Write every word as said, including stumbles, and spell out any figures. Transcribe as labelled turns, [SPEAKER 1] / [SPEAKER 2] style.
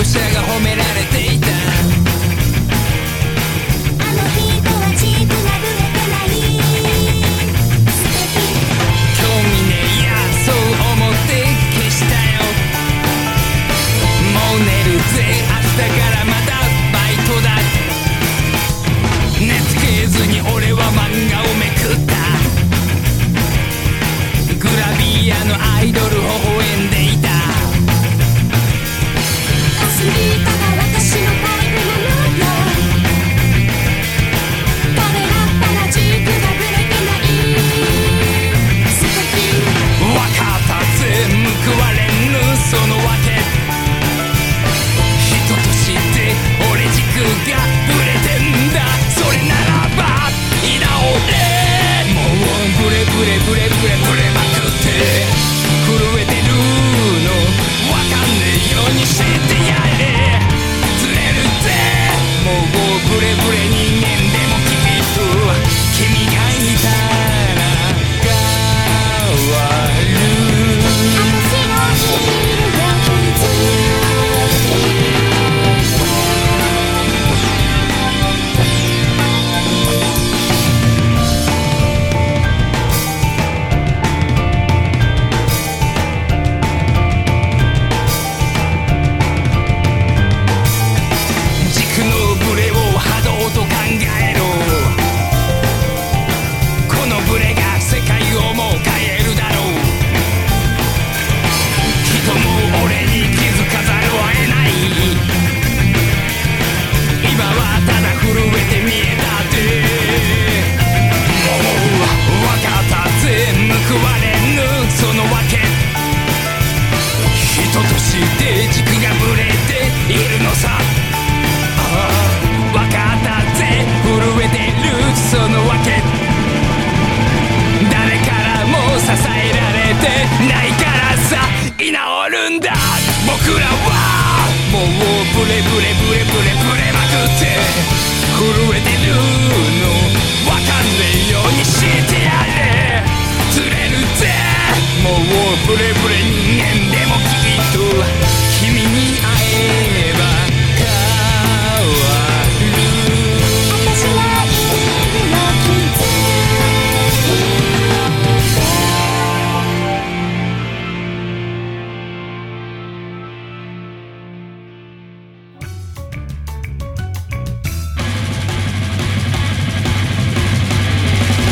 [SPEAKER 1] 業者が褒められていた。
[SPEAKER 2] あの人は軸がぶれてない素敵。
[SPEAKER 1] 興味ねえやそう思って消したよ。もう寝るぜ明日からまたバイトだ。寝つけずに俺は漫画をめくった。グラビアのアイドル微笑んでいた。
[SPEAKER 2] アスリートが私のタイプなのよ。彼だったら軸がぶれてない素敵。
[SPEAKER 1] わかったぜ報われぬその訳。人として俺軸がぶれてんだ。それならば居直れ。もうブレブレブレブレブレまくって震えてるのわかんねえようにしてやれ。ずれるぜもうブレブレ人間でもきっと君がいたら変わる。
[SPEAKER 2] 私のヒールが傷ついて
[SPEAKER 1] 軸のブレを波動と考えろ。このブレが世界をもう変えるだろう。人も俺に気づかざるを得ない。今はただ震えて見えたってもうわかったぜ報われぬその訳。人として軸がぶれているのさ。わかったぜ震えてるその訳。誰からも支えられてないからさ居直るんだ。僕らはもうブレブレブレブレブレまくって震えてるのわかんねえようにしてやれ。ずれるぜもうブレブレ人間でもきっと